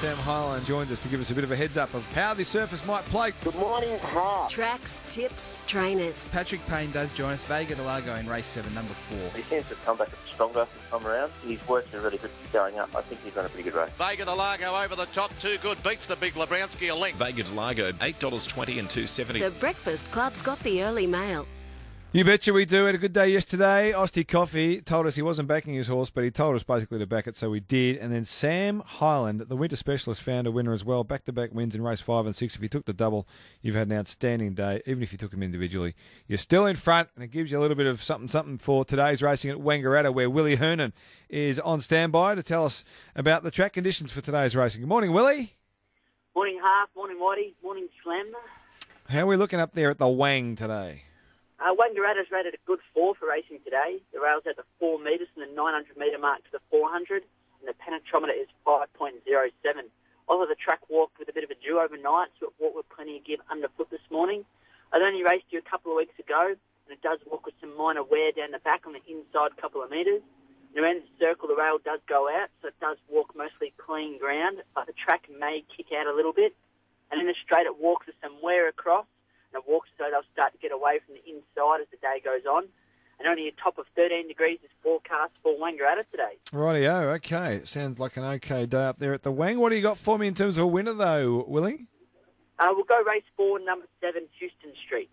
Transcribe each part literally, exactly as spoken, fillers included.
Sam Highland joins us to give us a bit of a heads up of how the surface might play. Good morning, Hart. Tracks, tips, trainers. Patrick Payne does join us. Vega de Lago in race seven, number four. He seems to come back a bit stronger this time around. He's working really good going up. I think he's done a pretty good race. Vega de Lago over the top, too good. Beats the big Lebrowski a length. Vega de Lago, eight dollars twenty and two seventy. The Breakfast Club's got the early mail. You betcha we do. Had a good day yesterday. Osty Coffee told us he wasn't backing his horse, but he told us basically to back it, so we did. And then Sam Highland, the winter specialist, found a winner as well. Back-to-back wins in race five and six. If he took the double, you've had an outstanding day. Even if you took him individually, you're still in front, and it gives you a little bit of something-something for today's racing at Wangaratta, where Willie Hernan is on standby to tell us about the track conditions for today's racing. Good morning, Willie. Morning, Half. Morning, Whitey. Morning, Slam. How are we looking up there at the Wang today? Uh, Wangaratta's rated a good four for racing today. The rail's at the four metres from the nine hundred metre mark to the four hundred, and the penetrometer is five point oh seven. Also, the track walked with a bit of a dew overnight, so it walked with plenty of give underfoot this morning. I'd only raced you a couple of weeks ago, and it does walk with some minor wear down the back on the inside couple of metres. And around the circle, the rail does go out, so it does walk mostly clean ground, but the track may kick out a little bit. And in the straight, it walks with some wear across, and it walks so they'll start to get away from the inside as the day goes on. And only a top of thirteen degrees is forecast for Wangaratta today. Rightio, okay. Sounds like an okay day up there at the Wang. What do you got for me in terms of a winner, though, Willie? Uh, we'll go race four, number seven, Houston Street.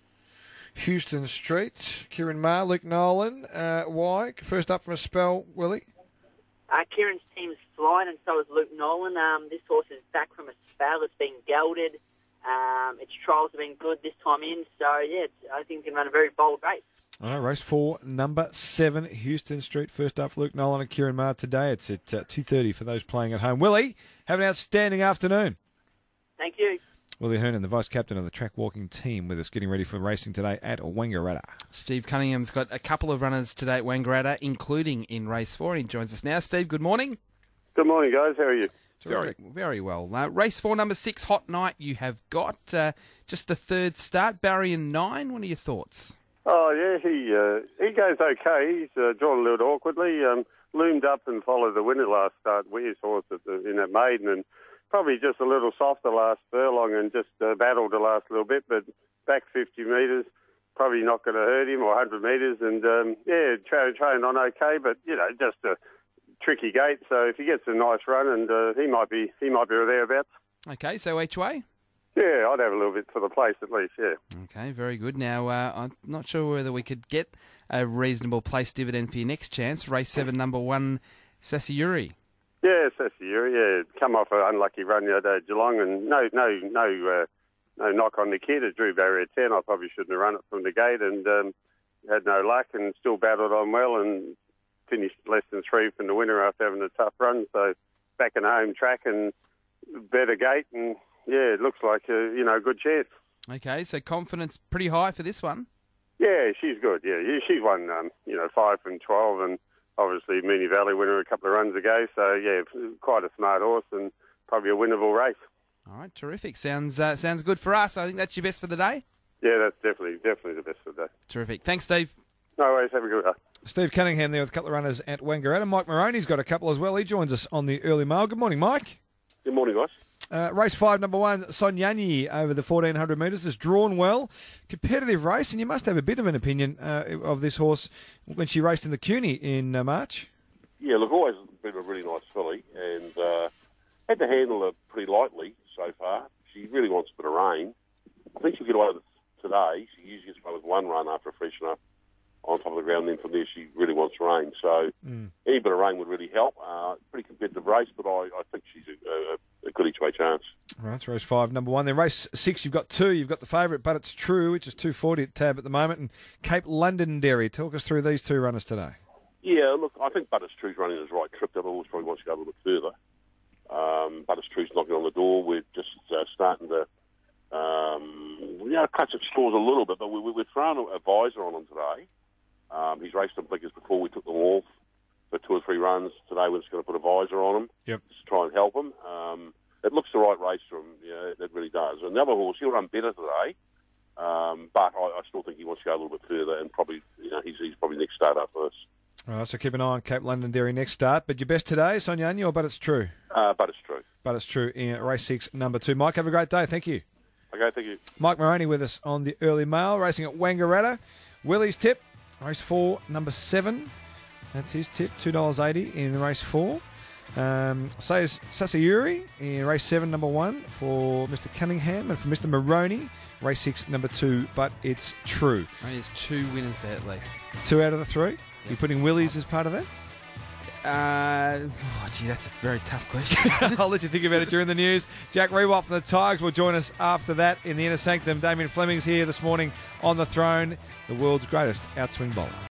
Houston Street. Kieran Maher, Luke Nolan. Uh, why? First up from a spell, Willie? Uh, Kieran's team's flying, and so is Luke Nolan. Um, this horse is back from a spell. It's been gelded. Um, its trials have been good this time in, so yeah, it's, I think it can run a very bold race. All right, race four, number seven, Houston Street. First up, Luke Nolan and Kieran Maher today. It's at uh, two thirty for those playing at home. Willie, have an outstanding afternoon. Thank you. Willie Hernan, the vice-captain of the track walking team, with us getting ready for racing today at Wangaratta. Steve Cunningham's got a couple of runners today at Wangaratta, including in race four. He joins us now. Steve, good morning. Good morning, guys. How are you? Very, very well. Uh, race four, number six, Hot Night. You have got uh, just the third start. Barry and nine. What are your thoughts? Oh yeah, he uh, he goes okay. He's uh, drawn a little awkwardly. Um, loomed up and followed the winner last start with his horse at the, in that maiden, and probably just a little softer last furlong, and just uh, battled the last little bit. But back fifty metres, probably not going to hurt him, or one hundred metres, and um, yeah, tra- trained on okay. But you know, just a tricky gate, so if he gets a nice run, and uh, he might be he might be thereabouts. Okay, so each way? Yeah, I'd have a little bit for the place at least, yeah. Okay, very good. Now, uh, I'm not sure whether we could get a reasonable place dividend for your next chance. Race seven, number one, Sasayuri. Yeah, Sasayuri, yeah. Come off an unlucky run the other day at Geelong, and no no, no, uh, no knock on the kid. It drew barrier ten. I probably shouldn't have run it from the gate, and um, had no luck, and still battled on well, and finished less than three from the winner after having a tough run. So back in home track and better gate, and yeah, it looks like a, you know, a good chance. Okay, so confidence pretty high for this one. Yeah, she's good. Yeah, yeah she's won um, you know five from twelve, and obviously Moonee Valley winner a couple of runs ago. So yeah, quite a smart horse and probably a winnable race. All right, terrific. Sounds uh, sounds good for us. I think that's your best for the day. Yeah, that's definitely definitely the best for the day. Terrific. Thanks, Steve. No worries. Have a good day. Steve Cunningham there with a couple of runners at Wangaratta. Mike Moroney's got a couple as well. He joins us on the early mail. Good morning, Mike. Good morning, guys. Uh, race five, number one, Sonyanyi over the fourteen hundred metres has drawn well. Competitive race, and you must have a bit of an opinion uh, of this horse when she raced in the CUNY in uh, March. Yeah, look, always been a really nice filly, and uh, had to handle her pretty lightly so far. She really wants a bit of rain. I think she'll get away with it today. She usually gets away with one run after a freshen up on top of the ground, and then from there she really wants rain. So mm. any bit of rain would really help. Uh, pretty competitive race, but I, I think she's a, a, a good each-way chance. All right, it's race five, number one. Then race six, you've got two. You've got the favourite, But It's True, which is two forty at tab at the moment, and Cape Londonderry. Talk us through these two runners today. Yeah, look, I think But It's True's running his right trip. The other horse probably wants to go a little bit further. Um, But It's True's knocking on the door. We're just uh, starting to um, you know, clutch at scores a little bit, but we, we, we're throwing a visor on him today. Um, he's raced on blinkers before. We took them off for two or three runs. Today we're just going to put a visor on him yep. just to try and help him. Um, it looks the right race for him. Yeah, it really does. And the other horse, he'll run better today, um, but I, I still think he wants to go a little bit further, and probably, you know, he's, he's probably next start up for us. All right, so keep an eye on Cape Londonderry next start. But your best today, Sonyanyi, or But It's True? Uh, but It's True. but it's true in race six, number two. Mike, have a great day. Thank you. Okay, thank you. Mike Moroney with us on the early mail, racing at Wangaratta. Willie's tip, race four, number seven. That's his tip, two dollars eighty in race four. Um, so is Sasayuri in race seven, number one for Mister Cunningham, and for Mister Moroney, race six, number two, but it's true. I mean, there's two winners there at least. Two out of the three? You're putting Willie's as part of that? Uh, oh, gee, that's a very tough question. I'll let you think about it during the news. Jack Rewalt from the Tigers will join us after that in the Inner Sanctum. Damien Fleming's here this morning on the throne, the world's greatest outswing bowler.